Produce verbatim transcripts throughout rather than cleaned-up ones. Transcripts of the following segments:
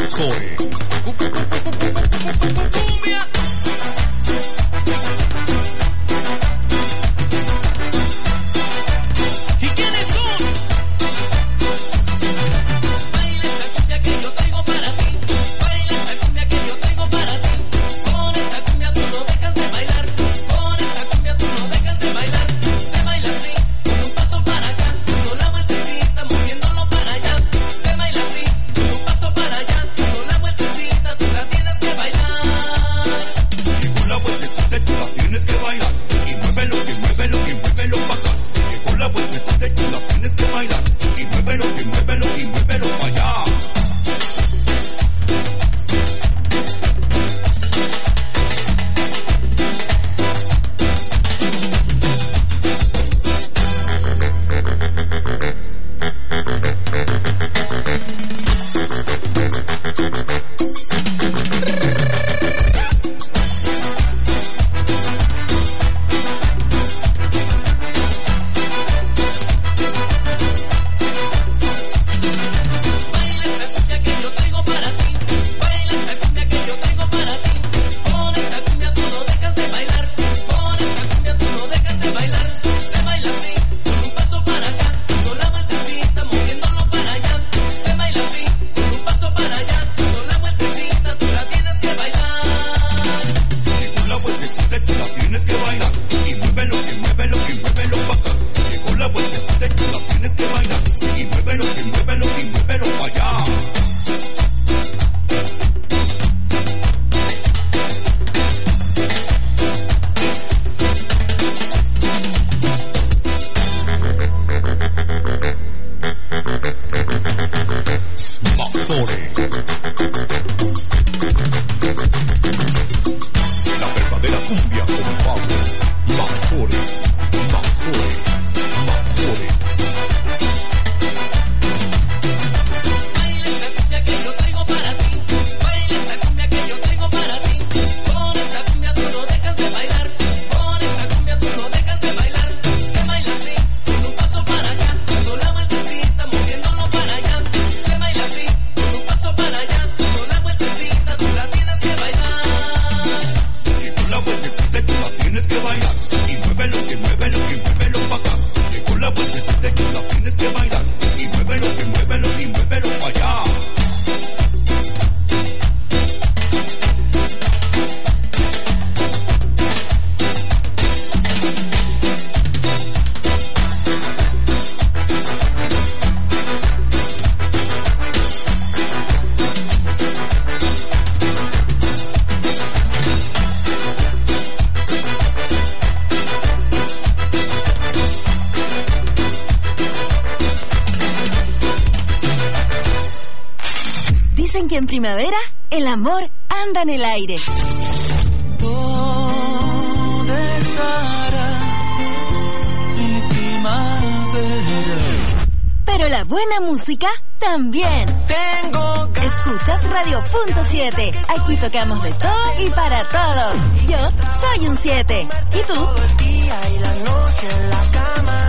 Maxore. ¿Y quiénes son? Baila esta cumbia que yo traigo para ti. Baila esta cumbia que yo traigo para ti. Con esta cumbia tú no dejas de bailar. Con esta cumbia tú no dejas de bailar. Se baila así, con un paso para acá, con la vueltecita moviéndolo para allá. Se baila así, con un paso para allá, con la vueltecita tú la tienes que bailar. Y con la vueltecita tú la tienes que bailar. Y muévelo, y muévelo, y muévelo para acá. Y con la vueltecita tú la tienes que bailar. Y muévelo, y muévelo, y muévelo para allá. Dicen que en primavera el amor anda en el aire. ¿Dónde estará mi primavera? Pero la buena música también. Tengo ganas. Escuchas Radio Punto siete. Aquí tocamos de todo y para todos. Yo soy un siete. ¿Y tú? Todo el día y la noche en la cama.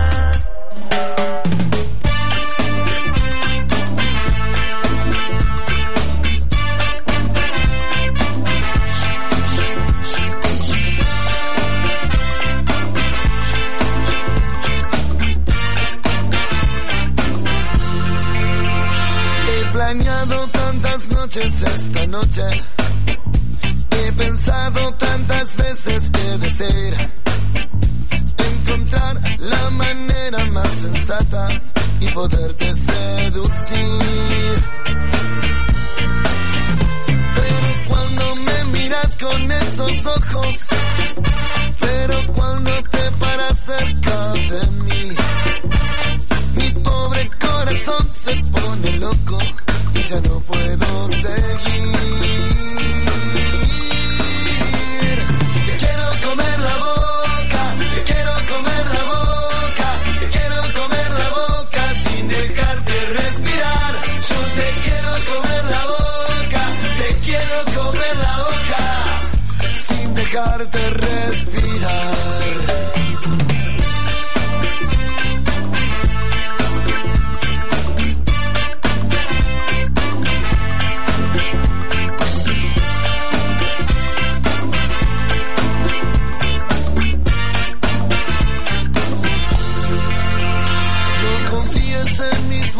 Planeado tantas noches esta noche, he pensado tantas veces que desear encontrar la manera más sensata y poderte seducir. Pero cuando me miras con esos ojos, pero cuando te paras cerca de mí, mi pobre corazón se pone loco y ya no puedo seguir. Te quiero comer la boca, te quiero comer la boca, te quiero comer la boca sin dejarte respirar. Yo te quiero comer la boca, te quiero comer la boca sin dejarte respirar.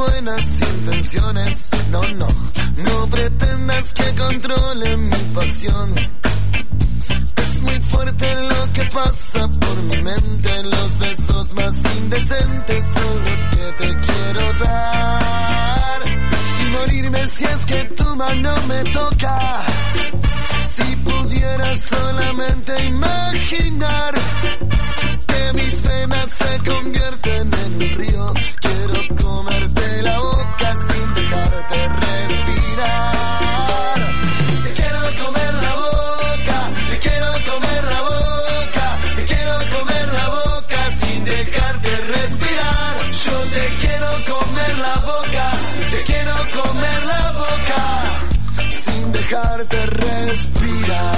buenas intenciones. No, no, no pretendas que controle mi pasión. Es muy fuerte lo que pasa por mi mente. Los besos más indecentes son los que te quiero dar. Y morirme si es que tu mano me toca. Si pudiera solamente imaginar que mis venas se convierten en un río. Quiero comerte la boca sin dejarte respirar. Te quiero comer la boca, te quiero comer la boca, te quiero comer la boca sin dejarte respirar. Yo te quiero comer la boca, te quiero comer la boca sin dejarte respirar.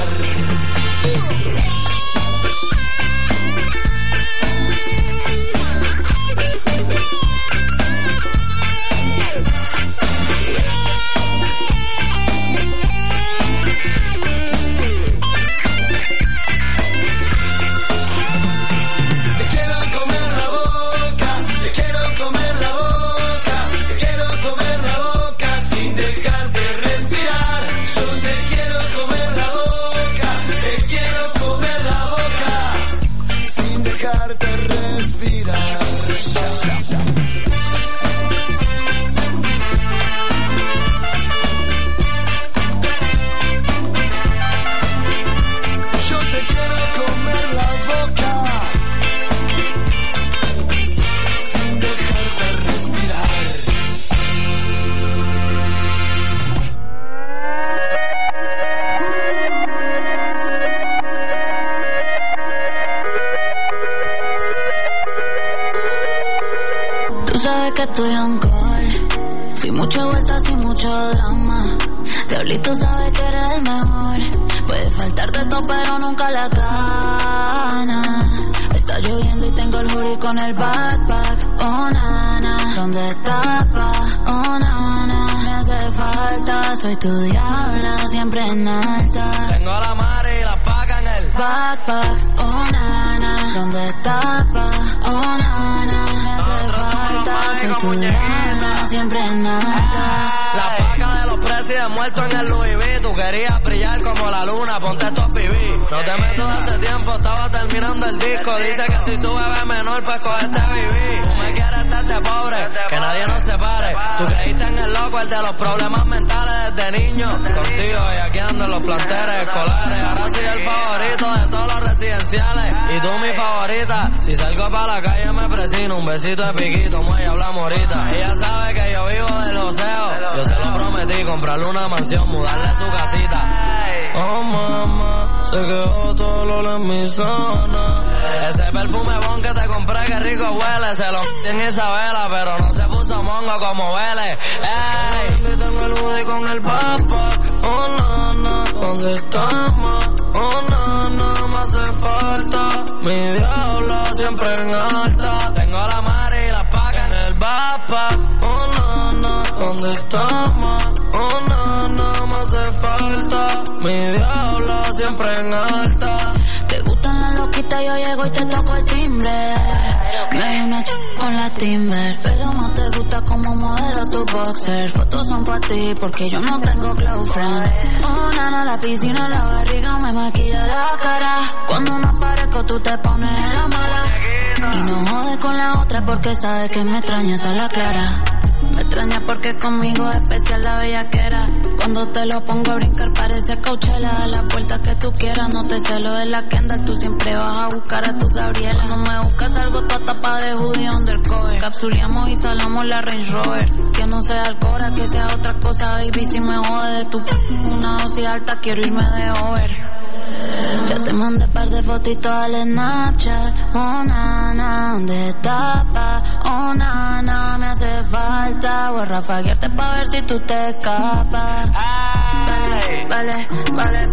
Que estoy on call, sin mucha vuelta, sin mucho drama. Diablito sabe que eres el mejor. Puede faltar de todo, pero nunca la gana. Está lloviendo y tengo el hoodie con el backpack. Oh, nana, ¿dónde estás, pa? Oh, nana, me hace falta. Soy tu diabla, siempre en alta. Tengo la madre y la paca en el backpack. Oh, nana, ¿dónde estás, pa? Oh, nana, me hace falta. Soy tu diabla, siempre en alta. La paca de los presidentes muertos en el Louis V. Tú querías brillar como la luna, ponte estos P V. No te meto de hace tiempo, estaba terminando el disco. Dice que si sube ve menor, pues cogete B B. Tú me quieres estarte pobre, que nadie nos separe. Tú creíste en el loco, el de los problemas mentales desde niño. Contigo y aquí ando en los planteles escolares. Ahora soy el favorito de todos los residenciales. Y tú mi favorita. Si salgo para la calle me presino. Un besito de piquito, muelle, hablamos ahorita. Ella sabe que yo vivo del joseo. Yo se lo prometí, comprarle una mansión, mudarle su casita. Oh mamá, se quedó todo lo en mi zona. Ese perfume bon que te compré, que rico huele. Se lo metí en Isabela, pero no se puso mongo como huele. Ey, tengo el hoodie con el backpack. Oh nana, ¿dónde estamos? Oh nana, me hace falta. Mi diabla siempre en alta. Tengo la madre y la paca en el backpack. Oh nana, ¿dónde estamos? Oh nana, me hace falta. Mi diabla siempre en alta. Te gustan las loquitas, yo llego y te toco el timbre. Me hay una ch con la Timber, pero no te gusta como modelo tu boxer. Fotos son para ti porque yo no tengo close friend. Oh nana, la piscina, la barriga me maquilla la cara. Cuando me aparezco tú te pones en la mala. Y no jodes con la otra porque sabes que me extrañas a la clara. Me extraña porque conmigo es especial la bellaquera. Cuando te lo pongo a brincar parece Coachella. A la puerta que tú quieras, no te celo de la Kendall. Tú siempre vas a buscar a tu Gabriela. Cuando me buscas algo toda tapa de hoodie undercover. Capsuleamos y salamos la Range Rover. Que no sea Alcora, que sea otra cosa, baby. Si me jode de tu p una dosis alta, quiero irme de over. Ya te mandé par de fotitos al Snapchat. Oh nana, ¿dónde estás, pa? Oh nana, me hace falta. Voy a rafaguearte pa' ver si tú te escapas. Vale, vale, vale,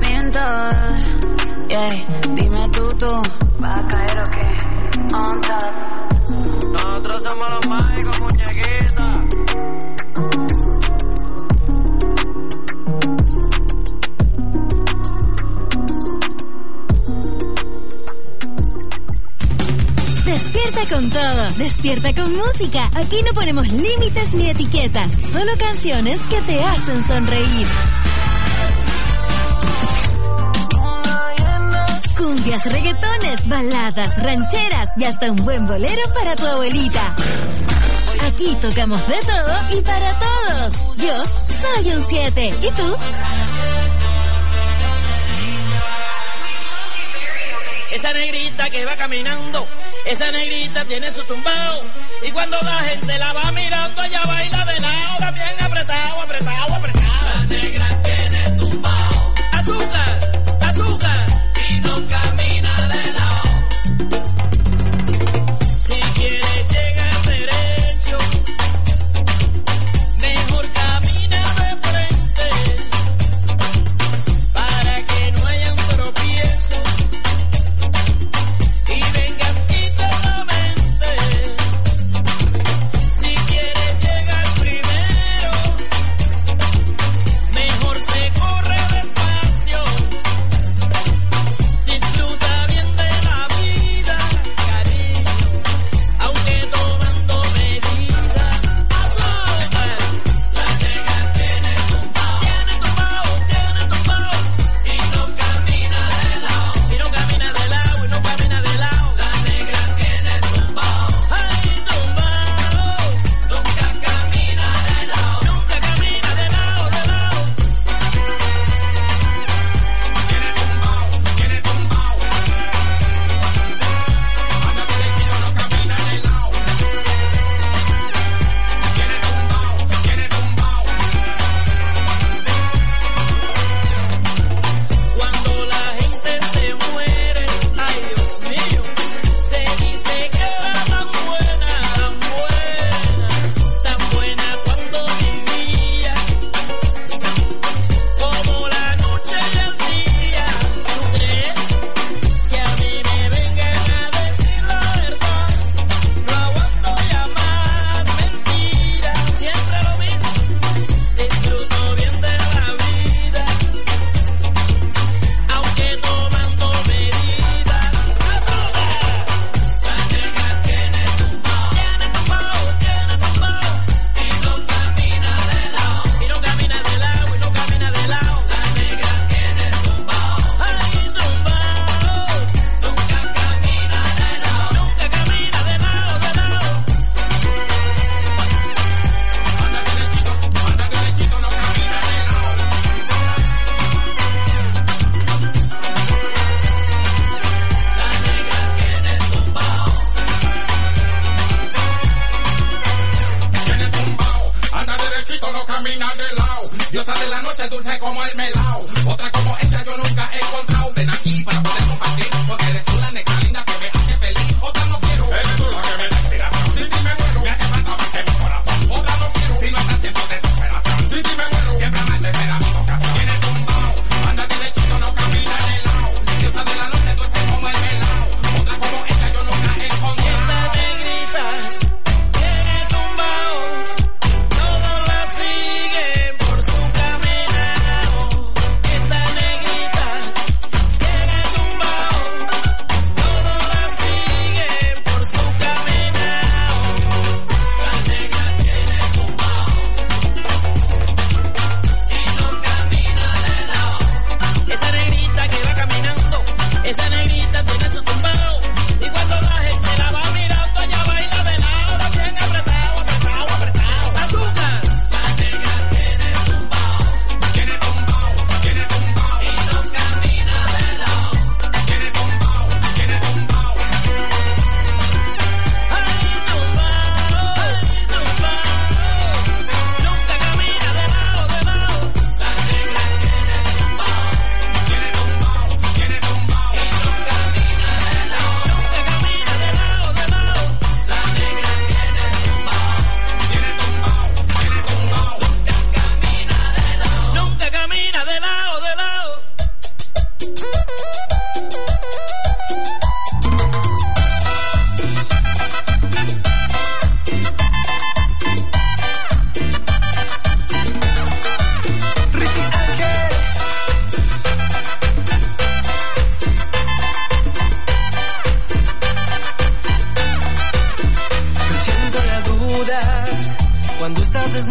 pintos. Yeah, dime tú, tú. ¿Vas a caer o qué? On top. Nosotros somos los mágicos, muñequitas. Despierta con todo Despierta con música. Aquí no ponemos límites ni etiquetas, solo canciones que te hacen sonreír. Cumbias, reggaetones, baladas, rancheras y hasta un buen bolero para tu abuelita. Aquí tocamos de todo y para todos. Yo soy un siete. ¿Y tú? Esa negrita que va caminando, esa negrita tiene su tumbao. Y cuando la gente la va mirando, ella baila de lado, bien apretado, apretado, apretado. La negra tiene tumbao. Azúcar, azúcar. Y no camina de lado. Si quieres llegar derecho, mejor camina de frente, para que no hayan tropiezos y vengas y te lamentes. Si quieres llegar primero, mejor se corre despacio. Disfruta bien de la vida, cariño, aunque tomando medidas. Azúcar, la negra tiene tumbao, tiene tumbao, tiene tumbao. Y no camina de lado, y no camina de lado, y no camina de lado. La negra tiene tumbao, ay tumbao. Nunca camina de lado, nunca camina de lado, de lado. Tiene tumbao, tiene tumbao. Anda derechito, no camina de lado. Tiene tumbao, tiene tumbao. Cuando la gente se muere, ay Dios mío, se dice que era tan buena, tan buena, tan buena cuando vivía, como la noche y el día. ¿Tú crees que a mí me vengan a decir la verdad? No aguanto ya más mentiras, siempre lo mismo. Disfruto bien de la vida, aunque tomando medidas. Azúcar, la negra tiene tumbao, tiene tumbao, tiene tumbao. Y no camina de lado, y no camina de lado, y no camina de lado. La negra tiene tumbao, ay tumbao. Nunca camina de lado, nunca camina de lado, de lado. Anda derechito, anda derechito, no camina de lado. La negra tiene tumbao, tiene tumbao. Anda derechito, no camina de lado. Diosa de la noche, dulce como el melao. Otra como ella yo nunca he encontrado. Ven aquí para poder compartir, porque eres tú la negra linda que me hace feliz. Otra no quiero, eres tú la que me da inspiración. Sin ti me muero, me hace falta más que mi corazón. Otra no quiero, si no estás siendo desesperación. Sin ti me muero, siempre más te espera mi ocasión. Tiene tumbao, anda derechito, no camina de lado. Diosa de la noche, dulce como el melao. Otra como ella yo nunca he encontrado. Esta negrita tiene tumbao, todos la siguen por su caminado.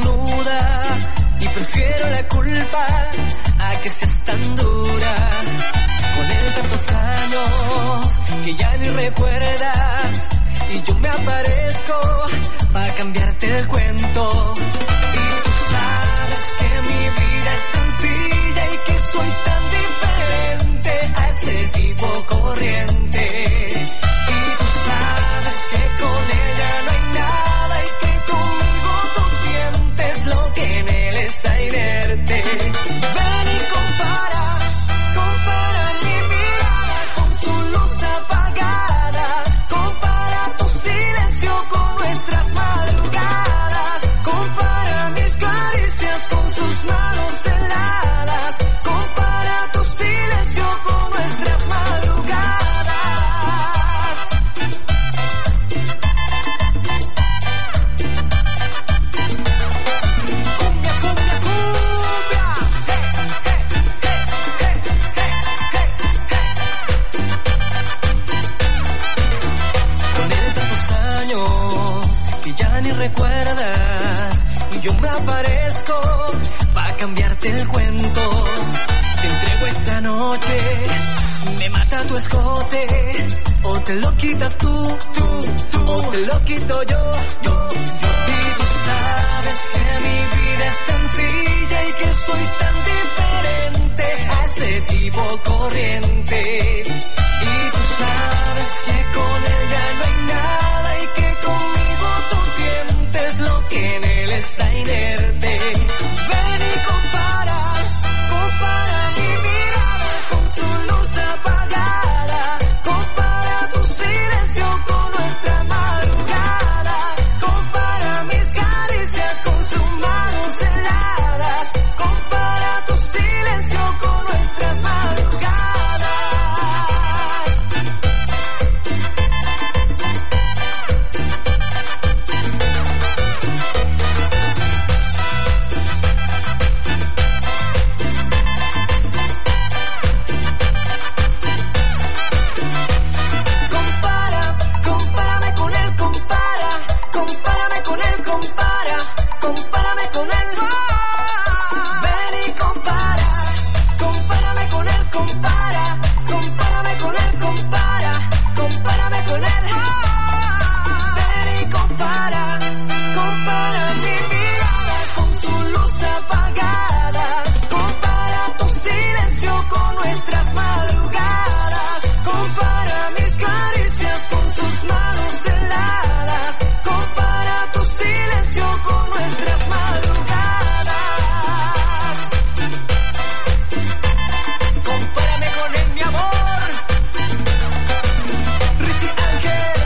desnuda y prefiero la culpa a que seas tan dura. Con él tantos años que ya ni recuerdas y yo me aparezco para cambiarte el cuento. Y tú sabes que mi vida es sencilla y que soy tan diferente a ese tipo corriente. Y tú sabes que con ella no hay nada y que conmigo tú sientes lo que en él está inerte. Ven y compara, compara mi mirada con su luz apagada, compara tu silencio con nuestras madrugadas, compara mis caricias con sus manos heladas, compara tu silencio con nuestras madrugadas. Cumbia, cumbia, cumbia. Con él tantos años que ya ni recuerdas y yo me aparezco pa' cambiarte el cuento. Te entrego esta noche, me mata tu escote, o te lo quitas tú, tú, tú, o te lo quito yo, yo, yo. Y tú sabes que mi vida es sencilla y que soy tan diferente a ese tipo corriente. Y tú sabes que con ella no hay nada y que conmigo tú sientes lo que en él está inerte. Ven y compara, compara mi mirada con su luz apagada, compara tu silencio con nuestra madrugada, compara mis caricias con sus manos heladas, compara tu silencio con nuestras madrugadas. Compara, compárame con él, compara, compárame con él, compara, compárame con él. Ven y compara, compárame con él, compara, compárame con él, compara, compárame con él. Ven y compara, compara mi mirada con su luz apagada, compara tu silencio con nuestras madrugadas, compara mis caricias con sus manos heladas, compara tu silencio con nuestras madrugadas. Compárame con él, mi amor. Richie Ángel,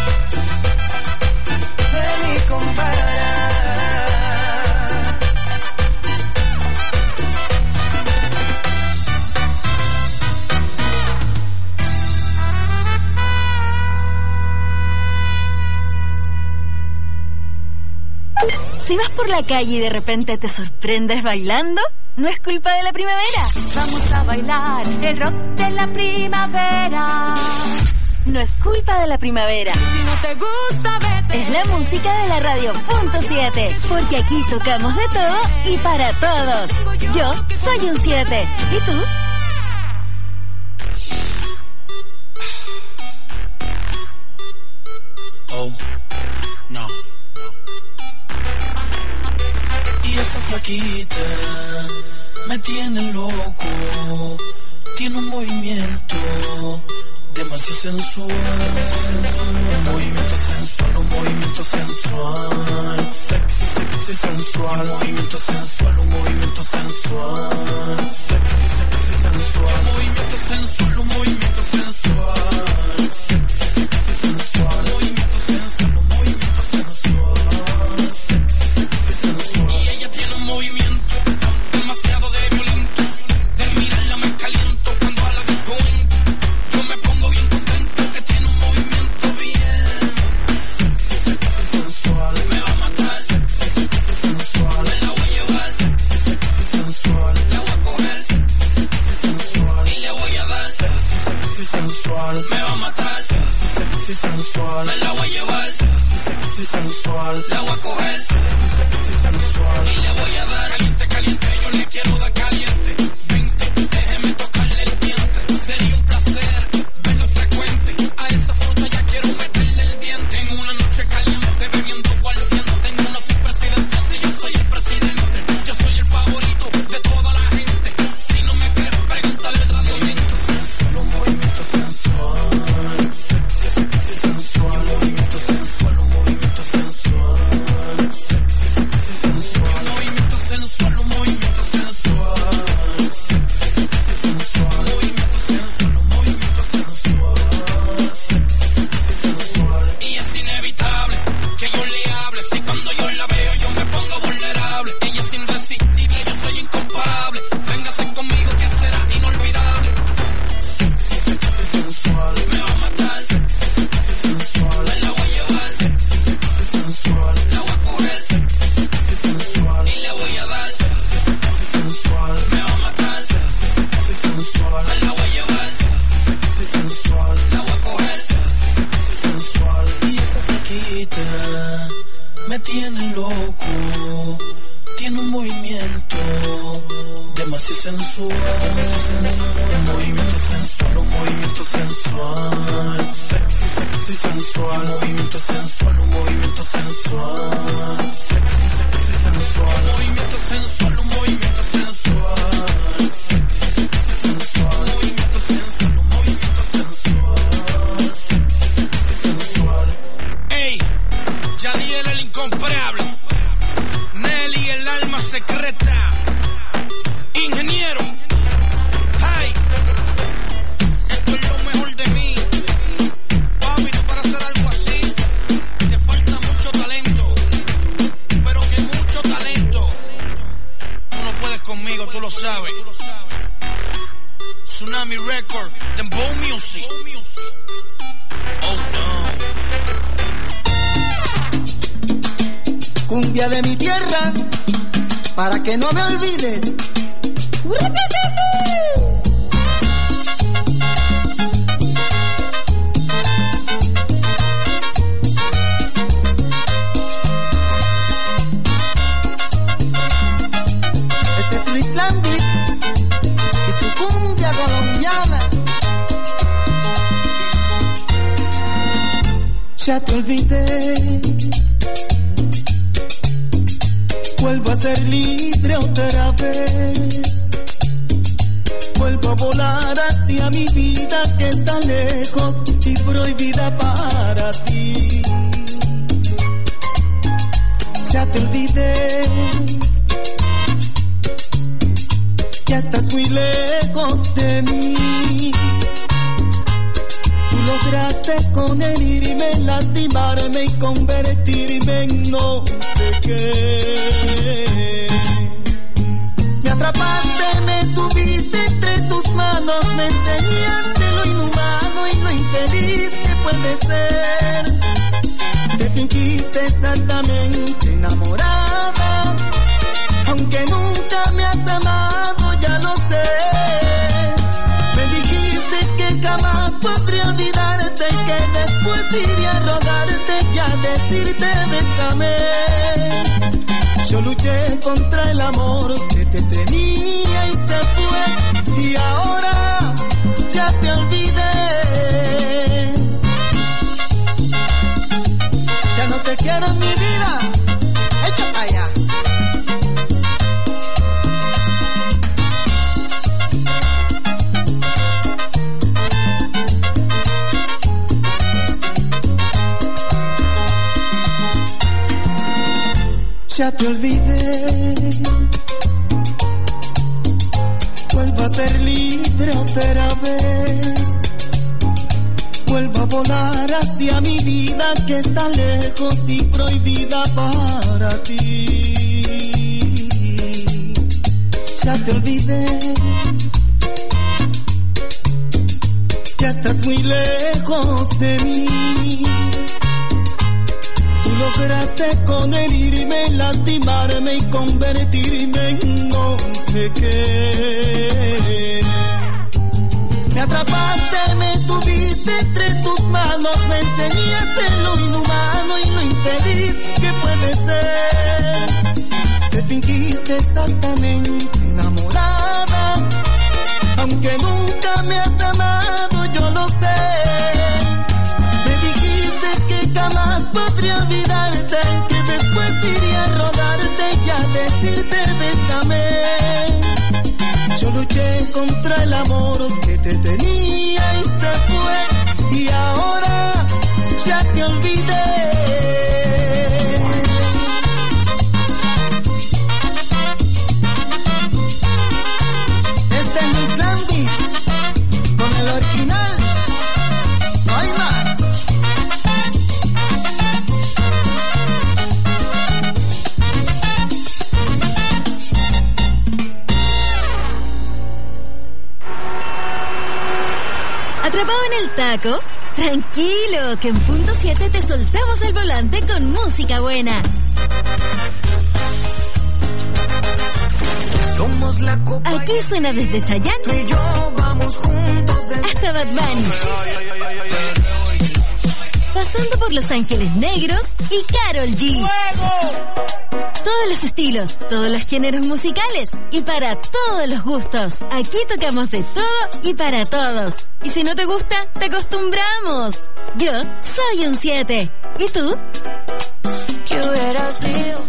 ven y compara. Si vas por la calle y de repente te sorprendes bailando, no es culpa de la primavera. Vamos a bailar el rock de la primavera. No es culpa de la primavera. Si no te gusta, vete. Es la música de la radio punto siete, porque aquí tocamos de todo y para todos. Yo soy un siete. ¿Y tú? Oh, no. Y esa flaquita me tiene loco. Tiene un movimiento demasiado sensual, demasiado sensual. Un movimiento sensual, un movimiento sensual. Sexy, sexy, sensual. Un movimiento sensual, un movimiento sensual. Sexy, sexy, sensual. Un movimiento sensual, un movimiento sensual. Sexy, sexy, sensual. Un movimiento sensual, un movimiento sensual. Sexy, sexy, sensual. Y ella tiene un movimiento demasiado de violento. De mirarla me caliento cuando a la disco entro. Yo me pongo bien contento que tiene un movimiento bien sexy, sexy, sensual. Me va a matar sexy, sexy, sensual. Me la voy a llevar sexy, sexy, sensual. La voy a coger sexy, sexy, sensual. Y le voy a dar sexy, sexy, sensual. demasiado sensual, demasiado sensual. Un movimiento sensual, un movimiento sensual. Sexy, sexy, sensual. Un movimiento sensual, un movimiento sensual. Sexy, sexy, sensual. Un movimiento sensual, un movimiento sensual. Sexy, sexy, sensual. Un movimiento sensual, un movimiento sensual. Sexy, sexy, sensual. Ey, Yadiel el incomparable. Nelly el alma secreta. Ingeniero. Hey, esto es lo mejor de mí. Papi, tú para hacer algo así te falta mucho talento. Pero que mucho talento. Tú no puedes conmigo, tú lo sabes. Tsunami Record, Dembow Music. Oh no. Cumbia de mi tierra, para que no me olvides. Este es Luis Lambit y su cumbia colombiana. Ya te olvidé, vuelvo a ser libre otra vez. Vuelvo a volar hacia mi vida que está lejos y prohibida para ti. Ya te olvidé, ya estás muy lejos de mí. Tú lograste con herirme, lastimarme y convertirme en no sé qué. Me atrapaste, me tuviste entre tus manos, me enseñaste lo inhumano y lo infeliz que puede ser. Te fingiste exactamente enamorada, aunque nunca me has amado, ya lo sé. Me dijiste que jamás podría olvidarte y que después iría a rogarte y a decirte bésame. Yo luché contra el amor que te tenía y se fue, y ahora ya te olvidé. Ya no te quiero en mi vida, echa para allá. Ya te olvidé, vuelvo a ser libre otra vez. Vuelvo a volar hacia mi vida que está lejos y prohibida para ti. Ya te olvidé, ya estás muy lejos de mí. Tú lograste con herirme, lastimarme y convertirme en no sé qué. Me atrapaste, me tuviste entre tus manos, me enseñaste lo inhumano y lo infeliz que puede ser. Te fingiste exactamente enamorada, aunque nunca me has amado, yo lo sé. Me dijiste que jamás podría olvidarte, que después iría a rogarte y a decirte bésame. Yo luché contra el amor que te tenía y se fue, y ahora ya te olvidé. Este es mi Zambi, con el original, no hay más. ¿Atrapado en el taco? Tranquilo, que en punto siete te soltamos el volante con música buena. Somos la copa. Aquí suena desde Chayanne Tú y yo vamos juntos desde... hasta Bad Bunny, pasando por Los Ángeles Negros y Karol G. ¡Fuego! todos los estilos, todos los géneros musicales y para todos los gustos. Aquí tocamos de todo y para todos. Y si no te gusta, te acostumbramos. Yo soy un siete. ¿Y tú? ¿Qué hubiera sido?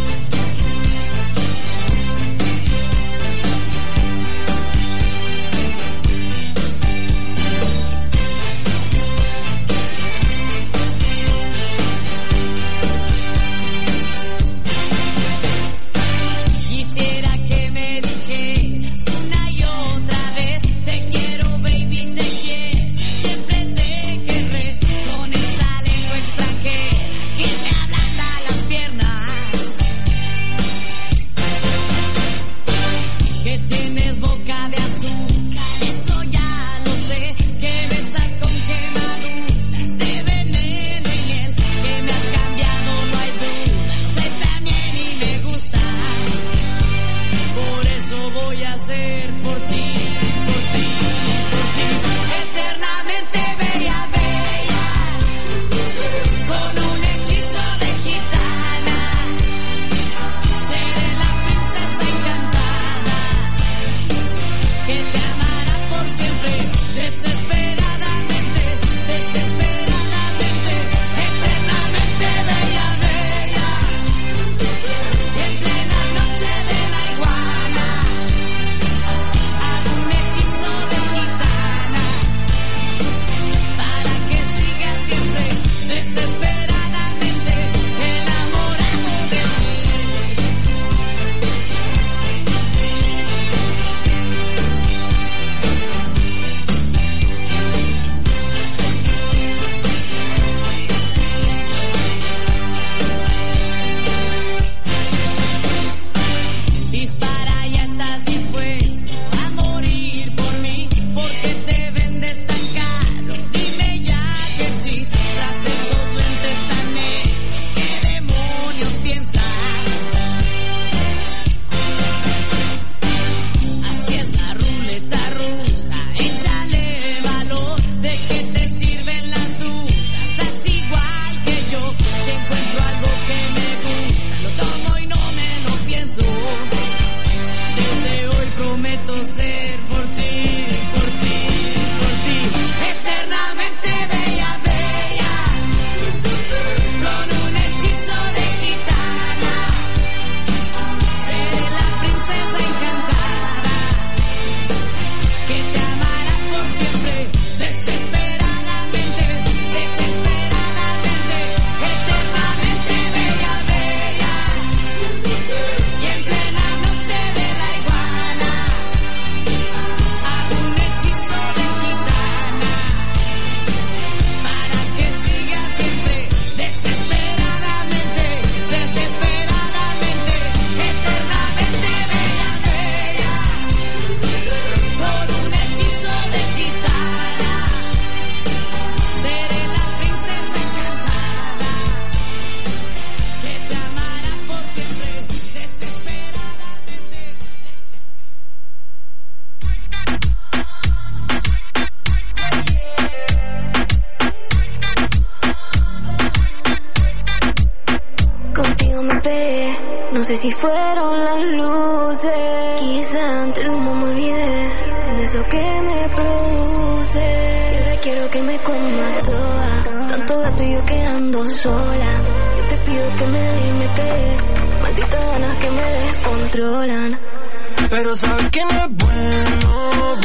No sé si fueron las luces, quizá ante el humo me olvidé de eso que me produce. Y ahora quiero que me comas toda, tanto gato y yo que ando sola. Yo te pido que me des y me pegue, malditas ganas que me descontrolan. Pero sabes que no es bueno,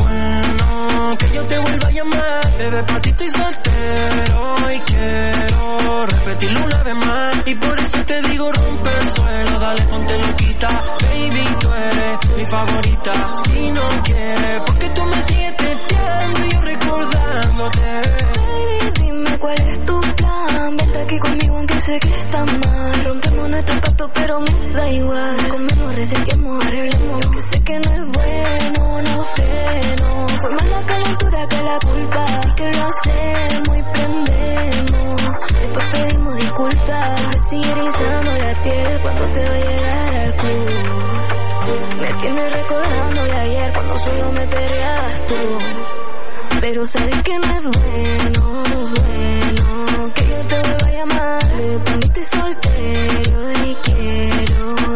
bueno que yo te vuelva a llamar. Bebé, pa' ti estoy soltero y quiero repetirlo una vez más. Y por eso te digo rompe el suelo, dale ponte loquita. Baby, tú eres mi favorita. Si no quieres, porque tú me sigues testeando y yo recordándote. Baby, dime cuál es tu plan. Vente aquí conmigo aunque sé que está mal. Rompemos nuestro pacto pero me da igual. Comemos, reseteamos, arreglemos. Yo que sé que no es bueno, no freno. Fue más la calentura que la culpa. Así que lo hacemos y prendemos. Después pedimos disculpas. Siempre sigue erizando la piel cuando te va a llegar al club. Me tienes recordándole ayer cuando solo me perreabas tú. Pero sabes que no es bueno, no es bueno que yo te vuelva a llamar. Me poniste soltero y quiero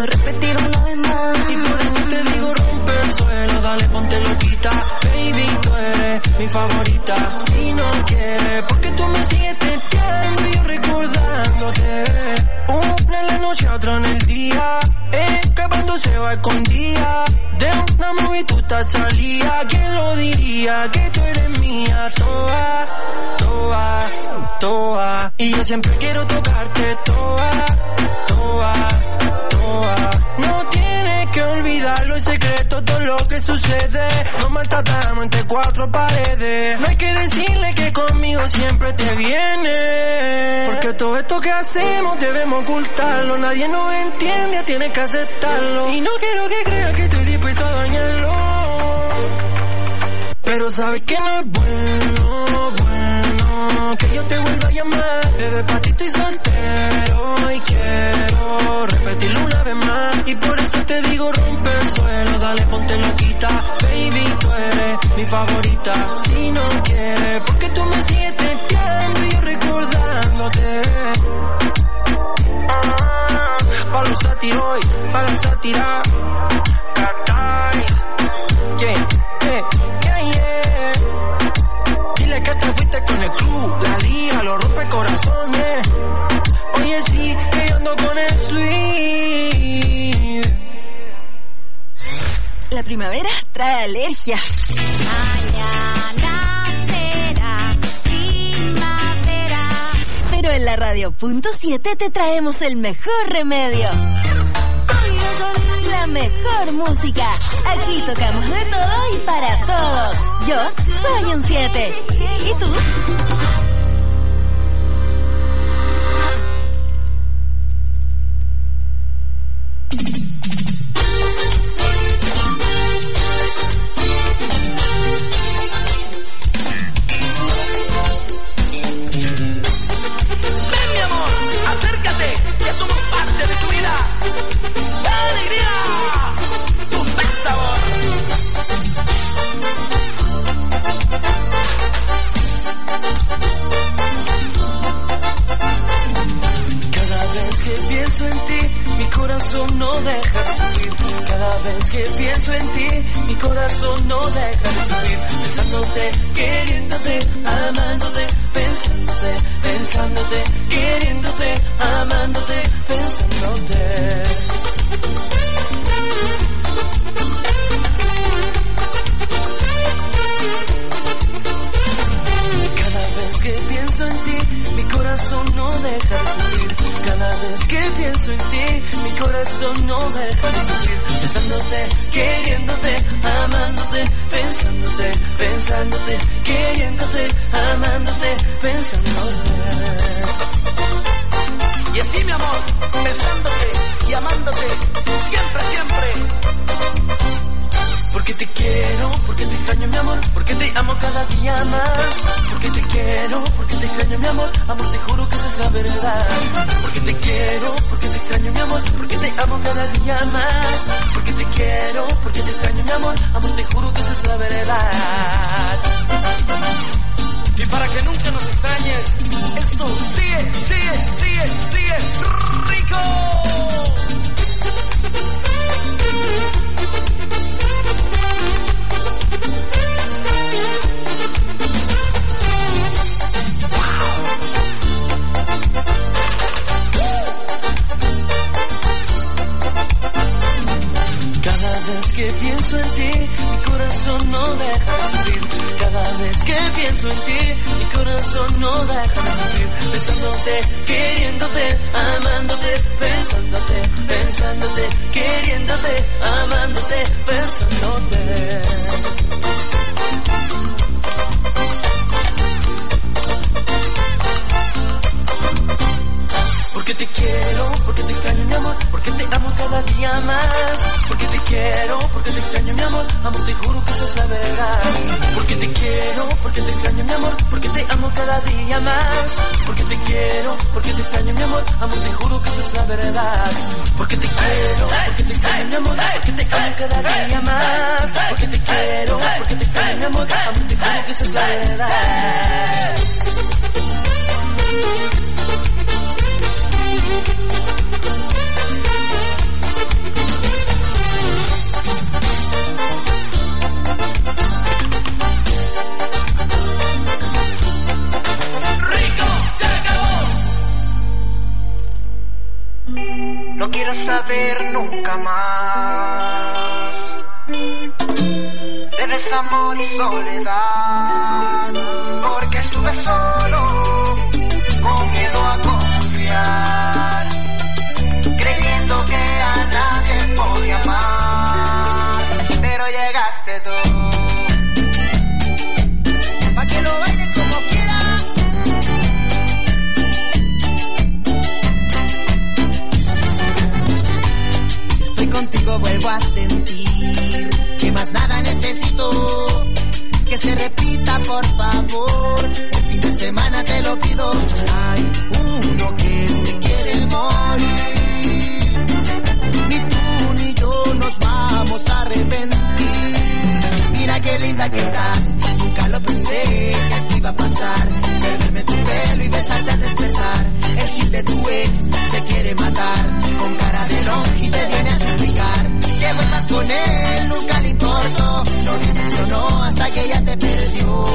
loquita. Baby, tú eres mi favorita. Si no quieres, porque tú me sigues testeando y yo recordándote. Una en la noche, otra en el día. Escapando se va escondida. De una movie tú estás salida. ¿Quién lo diría? Que tú eres mía. Toa, toa, toa. Y yo siempre quiero tocarte. Toa, toa, toa. No tienes que olvidarlo, el secreto, todo lo que sucede. Nos maltratamos entre cuatro paredes. No hay que decirle que conmigo siempre te viene. Porque todo esto que hacemos debemos ocultarlo. Nadie nos entiende, tienes que aceptarlo. Y no quiero que creas que estoy dispuesto a dañarlo. Pero sabes que no es bueno, bueno que yo te vuelva a llamar. Bebé, pa' ti estoy soltero y quiero repetirlo una vez más. Y por eso te digo rompe el suelo, dale ponte loquita. Baby, tú eres mi favorita. Si no quieres, porque tú me sigues testeando y yo recordándote. Pa' los sátiros y pa' la sátira. Yeah, yeah. Dile que te fuiste con el club, la liga, lo rompe corazones. Oye, sí, que yo ando con el sweet. La primavera trae alergia. Mañana será primavera. Pero en la radio punto siete te traemos el mejor remedio. La mejor música. Aquí tocamos de todo y para todos. Yo soy un siete. ¿Y tú? Ven, mi amor, acércate, que somos parte de tu vida. ¡Alegría! ¡Tu buen sabor! Cada vez que pienso en ti, mi corazón no deja de sufrir. Cada vez que pienso en ti, mi corazón no deja de sufrir. Pensándote, queriéndote, amándote, pensándote, pensándote, queriéndote, amándote, pensándote. Cada vez que pienso en ti, mi corazón no deja de sufrir. Cada vez que pienso en ti, mi corazón no deja de sufrir. Pensándote, queriéndote, amándote, pensándote, pensándote, queriéndote, amándote, pensándote. Y así, mi amor, pensándote y amándote, siempre, siempre. Porque te quiero, porque te extraño mi amor, porque te amo cada día más. Porque te quiero, porque te extraño mi amor, amor te juro que esa es la verdad. Porque te quiero, porque te extraño mi amor, porque te amo cada día más. Porque te quiero, porque te extraño mi amor, amor te juro que esa es la verdad. Y para que nunca nos extrañes, esto sigue, sigue, sigue, sigue rico. Cada vez que pienso en ti, mi corazón no deja de sufrir. Cada vez que pienso en ti, mi corazón no deja de sufrir. Pensándote, queriéndote, amándote, pensándote, pensándote, queriéndote, amándote, pensándote. Porque te quiero, porque te extraño mi amor, porque te amo cada día más. Porque te quiero, porque te extraño mi amor, amor te juro que esa es la verdad. Porque te quiero, porque te extraño mi amor, porque te amo cada día más. Porque te quiero, porque te extraño mi amor, amor te juro que esa es la verdad. Porque te quiero, porque te extraño mi amor, porque te amo cada día más. Porque te quiero, porque te extraño mi amor, amor te juro que esa es la verdad. saber nunca más de desamor y soledad, porque estuve solo, con miedo a confiar, creyendo que a nadie podía amar, pero llegaste tú, pa' que lo bailes como quieras. Si estoy contigo vuelvo a sentir que más nada necesito, que se repita por favor, el fin de semana te lo pido. Hay uno que se quiere morir, ni tú ni yo nos vamos a arrepentir. Mira qué linda que estás, nunca lo pensé que esto iba a pasar, perderme tu pelo y besarte al despertar. El gil de tu ex se quiere matar, con cara de longe te viene a suplicar que vuelvas con él, nunca le importó, no dimensionó hasta que ella te perdió.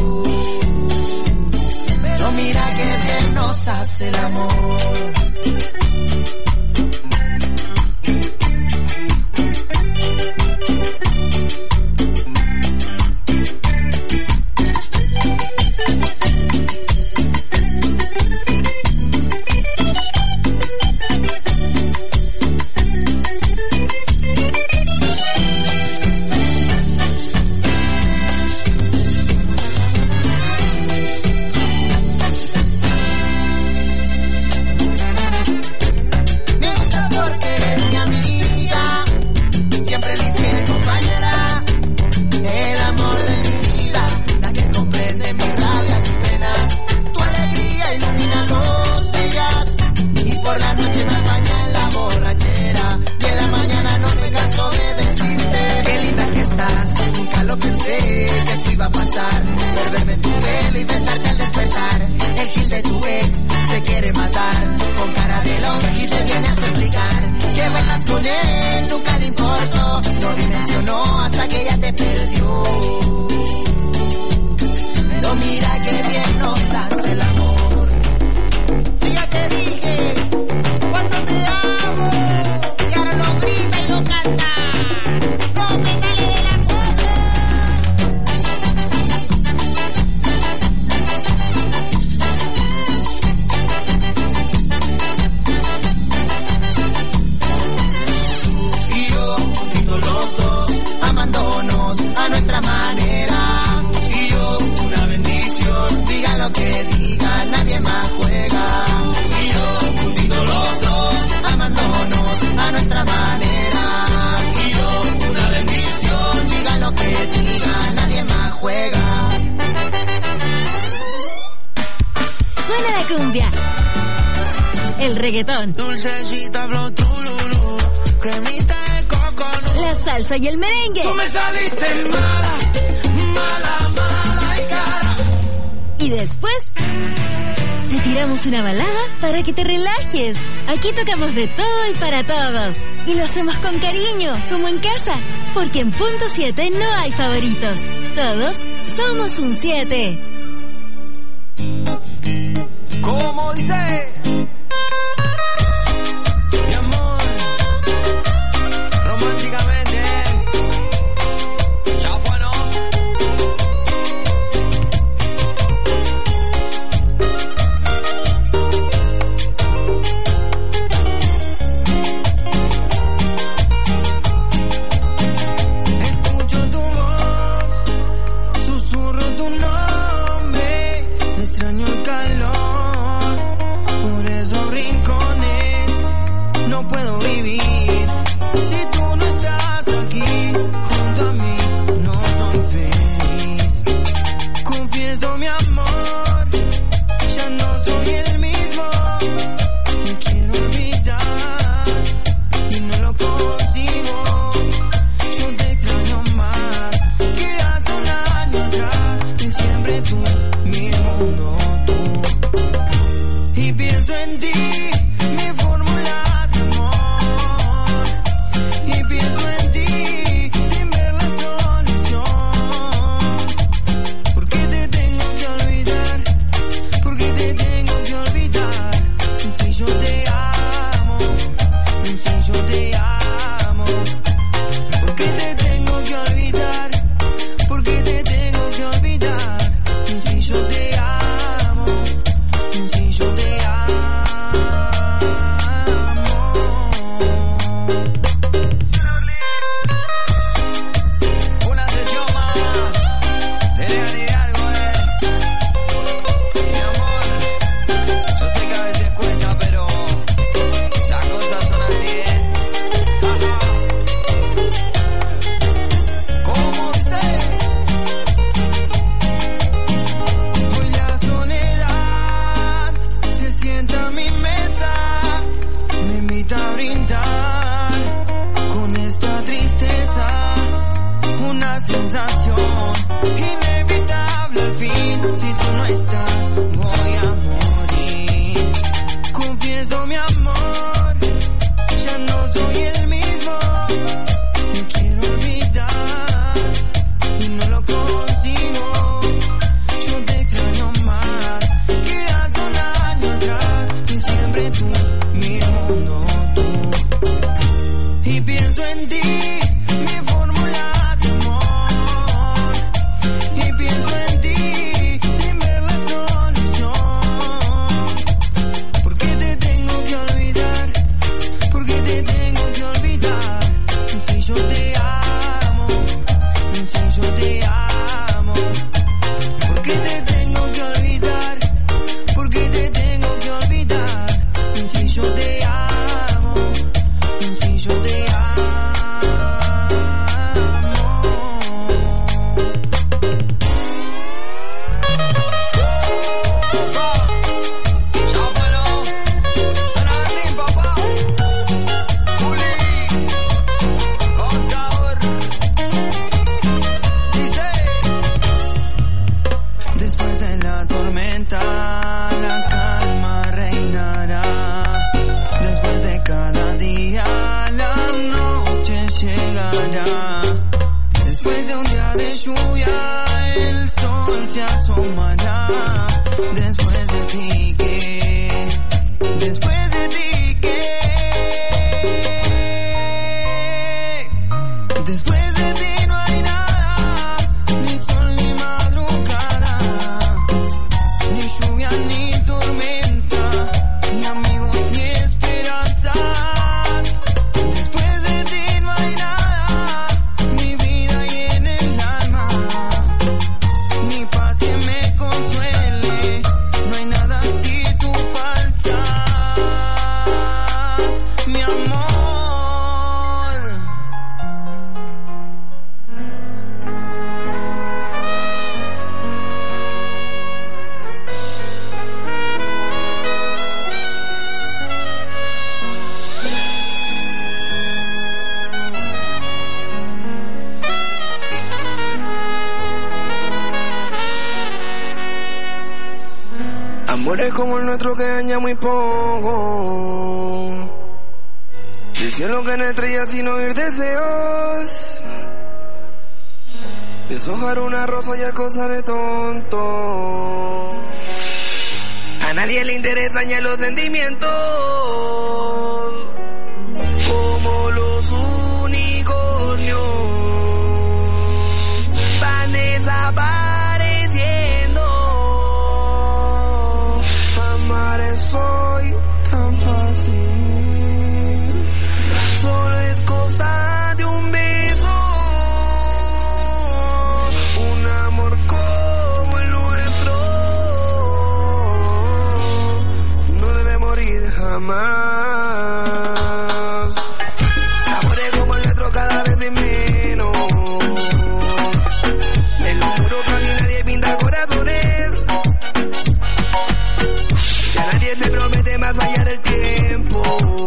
Pero mira que bien nos hace el amor. Dulcecita, flow, tururú, cremita de coconut. La salsa y el merengue. Tú me saliste mala, mala, mala y cara. Y después te tiramos una balada para que te relajes. Aquí tocamos de todo y para todos. Y lo hacemos con cariño, como en casa. Porque en Punto siete no hay favoritos. Todos somos un siete. ¿Cómo dice? Extraño el calor sensación inevitable al fin. Si tú no estás, voy a morir. Confieso mi amor, ya no soy el mismo. Te quiero olvidar y no lo consigo. Yo te extraño más que hace un año atrás. Y siempre tú, mi mundo, tú. Y pienso en ti, mi fórmula de amor. Y pienso en ti, sin ver la solución. ¿Por qué te tengo que olvidar? ¿Por qué te tengo que olvidar? Si yo te amo, si yo te amo. ¿Por qué te tengo que olvidar? ¿Por qué te tengo que olvidar? Si yo te amo, si yo te amo. Después de la tormenta, la calma reinará. Después de cada día, la noche llegará. Después de un día de lluvia, el sol se asomará. Después de ti, ¿qué? Después de ti, ¿qué? Después de ti no hay nada, ni sol ni madrugada, ni lluvia ni tormenta, ni amigos ni esperanzas. Después de ti no hay nada, mi vida y en el alma, ni paz que me consuele. No hay nada si tú faltas, mi amor. Amores como el nuestro que daña muy poco. Del cielo que no estrellas sin oír deseos. Deshojar una rosa ya es cosa de tonto. A nadie le interesan ya los sentimientos. Como los unicornios van desapareciendo. Amar es hoy tan fácil. Solo es cosa de un beso. Un amor como el nuestro no debe morir jamás. Amores como el nuestro cada vez es menos. En lo oscuro casi nadie pinta corazones. Ya nadie se promete más allá del tiempo.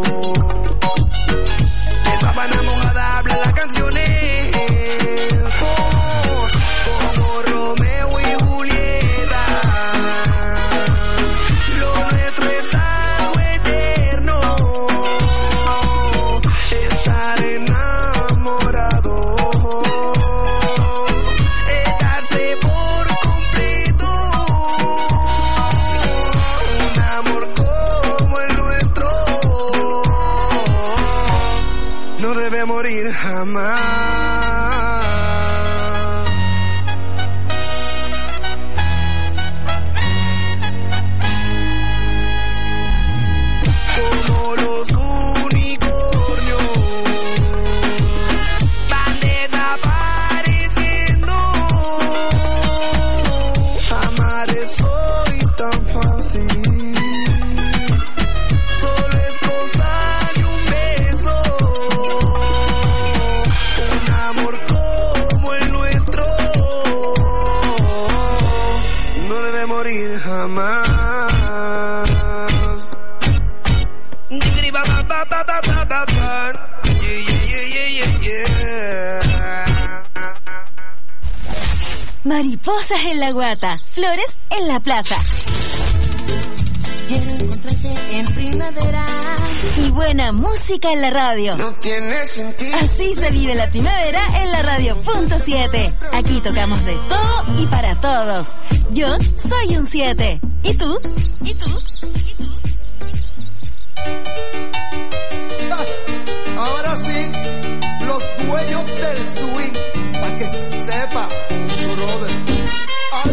De sábana mojada hablan las canciones. Oh, como Romeo y Julieta. Lo nuestro es algo eterno. Estar enamorado. Estarse por completo. Un amor como el nuestro no debe morir jamás. Como los unicornios van desapareciendo. Amar es hoy tan fácil. Solo es cosa de un beso. Un amor como el nuestro no debe morir jamás. mariposas en la guata, flores en la plaza. Quiero encontrarte en primavera. Y buena música en la radio. No tiene sentido. Así se vive la primavera en la radio punto siete. Aquí tocamos de todo y para todos. Yo soy un siete. ¿Y tú? ¿Y tú? ¿Y tú? Ahora sí, los dueños del swing, para que sepa, brother. Ay.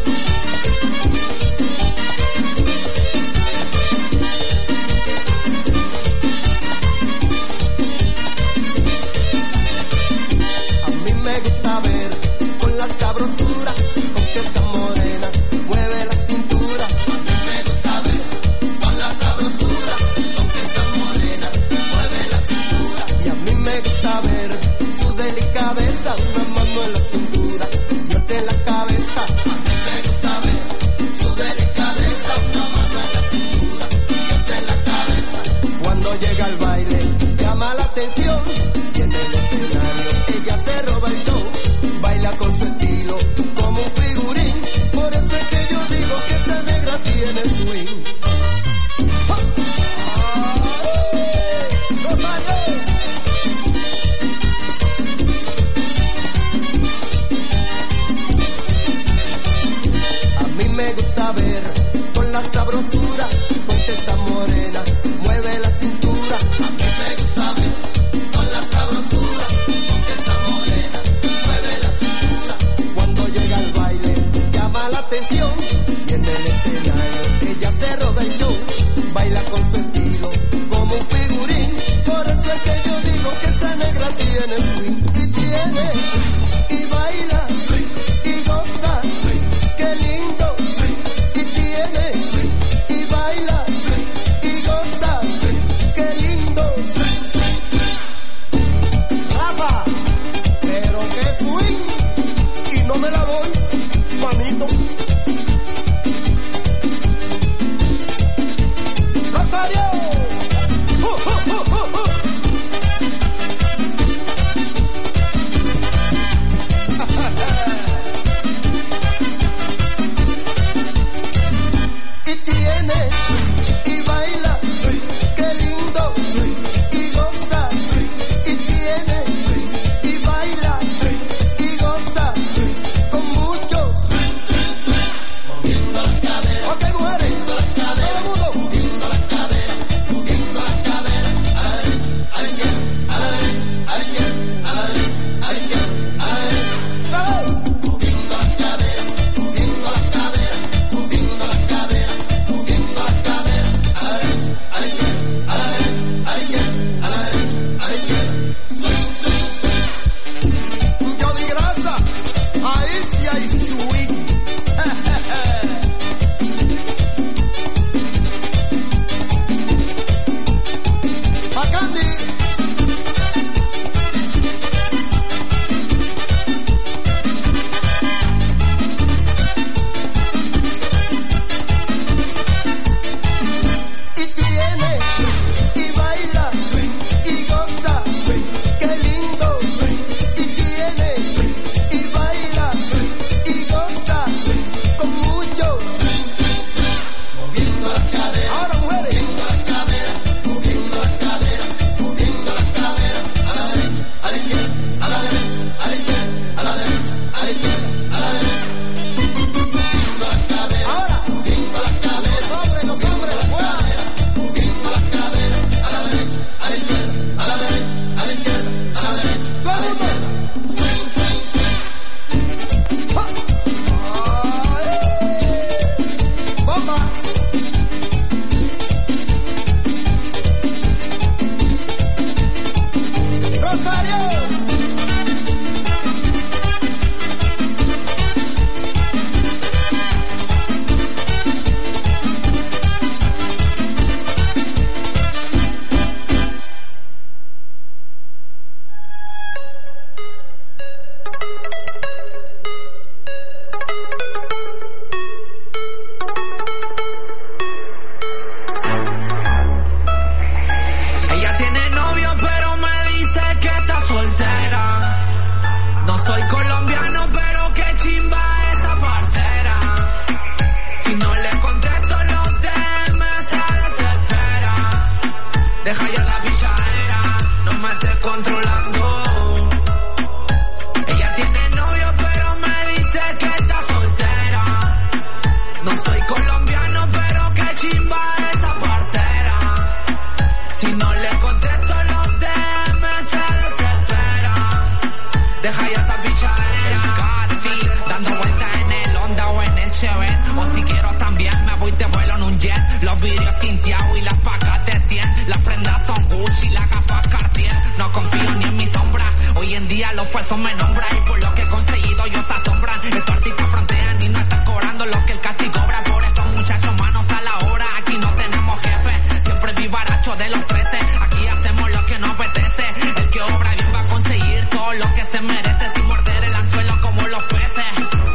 A mí me gusta ver con la sabrosura, con que esa morena mueve la cintura. A mí me gusta ver con la sabrosura, con que esa morena mueve la cintura. Y a mí me gusta ver su delicadeza, una mano en la cintura y otra en la cabeza. A mí me gusta ver su delicadeza, una mano en la cintura y otra en la cabeza. Cuando llega al baile llama la atención y en el escenario ella se roba el show. Baila con su estilo como un figurín, por eso es que yo digo que esta negra tiene swing. ¡Ja! ¡Ay! ¡Rosario! A mí me gusta ver con la sabrosura, con que esta morena mueve la cintura. A mí me gusta ver con la sabrosura, con que esta morena mueve la cintura. Cuando llega al baile llama la atención y en el escenario ella se roba el show. Baila con su estilo como un figurín, por eso es que yo digo que esa negra tiene swing. Y tiene y baila y goza, qué lindo. Y tiene y baila y goza, qué lindo. Rafa, pero qué swing, y no me la doy, manito. Rosario. Uh, uh, uh, uh, uh. O si quiero también me voy te vuelo en un jet. Los vidrios tinteados y las pacas de cien. Las prendas son Gucci, las gafas Cartier. No confío ni en mi sombra. Hoy en día los falsos me nombran. Y por lo que he conseguido ellos se asombran. Estos artistas frontean y no están cobrando lo que el casting cobra. Por eso muchachos manos a la obra. Aquí no tenemos jefe. Siempre vivaracho de los trece. Aquí hacemos lo que nos apetece. El que obra bien va a conseguir todo lo que se merece. Sin morder el anzuelo como los peces.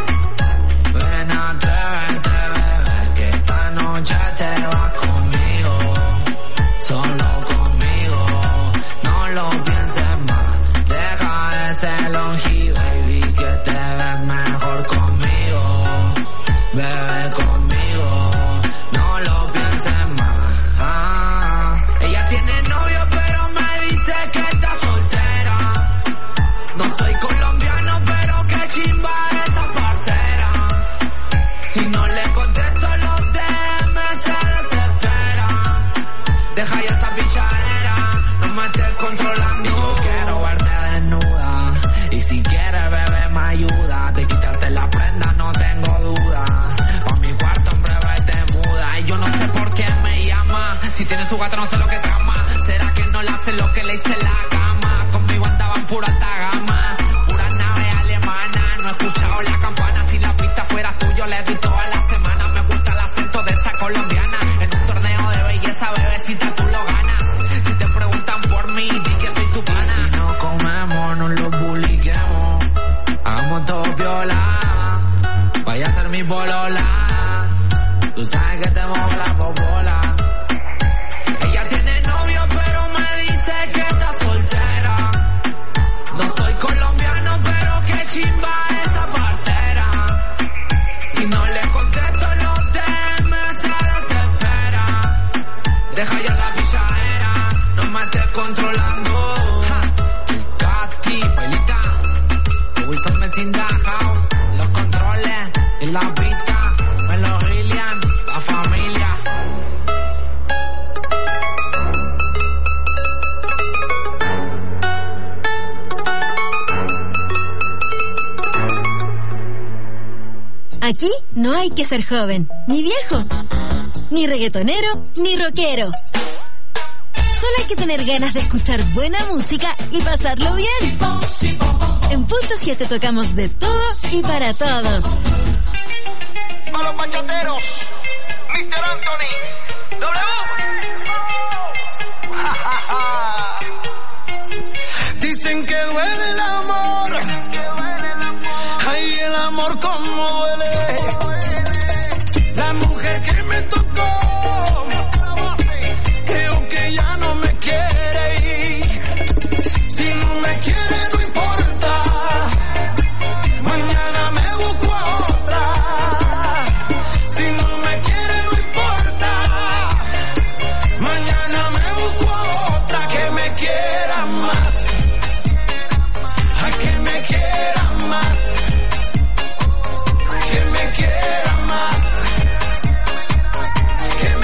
Ven, atrévete, bebé, que esta noche te vas conmigo. Solo conmigo. No lo pienses más. Deja ese longi, baby, que te ves mejor conmigo. Bebe conmigo. No lo pienses más. Ah. Ella tiene novio pero me dice que está soltera. No soy colombiano pero qué chimba esa parcera. Si no le contesto los D M se desespera. Deja ya esa pichadera, no me estés controlando. Yo quiero verte desnuda. Y si quieres bebé me ayuda. De quitarte la prenda no tengo duda. Pa' mi cuarto en breve te muda. Y yo no sé por qué me llama. Si tiene su gato no sé lo que trama. ¿Será que no le hace lo que le hice en la cama? Conmigo andaban puro alta gama. Pura nave alemana. No he escuchado la campana. Si la pista fuera tuyo le doy toda la semana. Me gusta el acento de esa colombiana. En un torneo de belleza, bebecita, tú lo ganas. Si te preguntan por mí, di que soy tu pana. Si no comemos, no lo publiquemos. Hagamos todo viola. Vaya a ser mi polola. Tú sabes que te muevo la popola. Ella tiene novio pero me dice que está soltera. No soy colombiano pero qué chimba esa parcera. Si no le contesto los D M se desespera. Deja ya la pichadera, no me estés controlando. Ja. El Cati, Pailita. Wilson Mesinda House. Los controles y la pista. Melo Gillian, la familia. Aquí no hay que ser joven, ni viejo, ni reggaetonero, ni rockero. Solo hay que tener ganas de escuchar buena música y pasarlo bien. En Punto siete tocamos de todo y para todos. A los bachateros, mister Anthony, W. Dicen que duele el amor. Ay, el amor como duele. La mujer que me tocó, creo que ya no me quiere ir. Si no me quiere no importa. Mañana me busco a otra. Si no me quiere no importa. Mañana me busco a otra que me quiera más. A que me quiera más. Que me quiera más. Que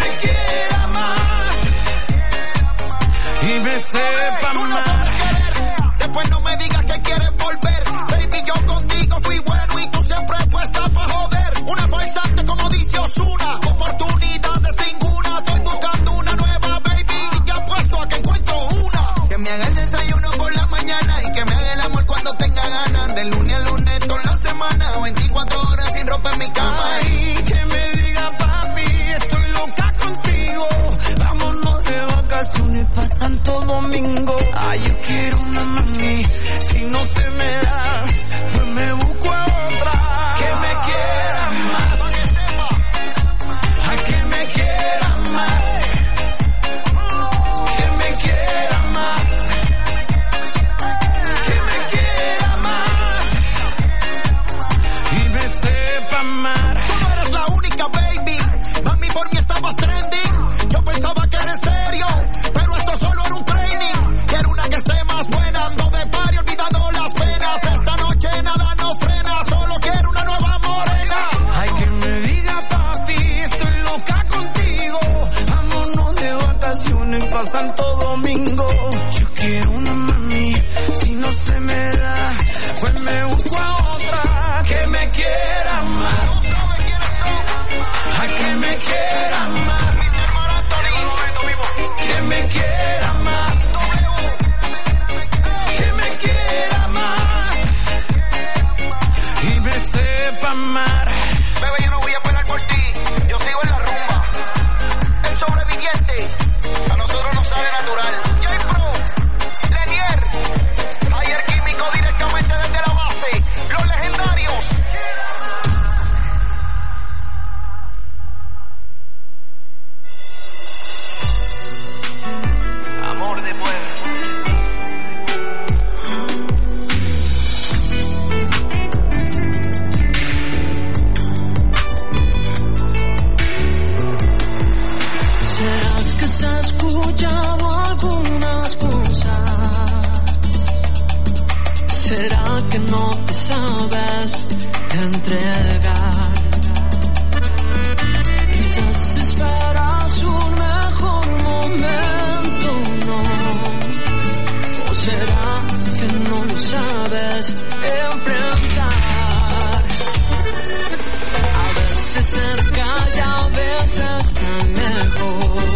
será que no te sabes entregar? Quizás esperas un mejor momento, ¿no? ¿O será que no lo sabes enfrentar? A veces cerca y a veces tan lejos.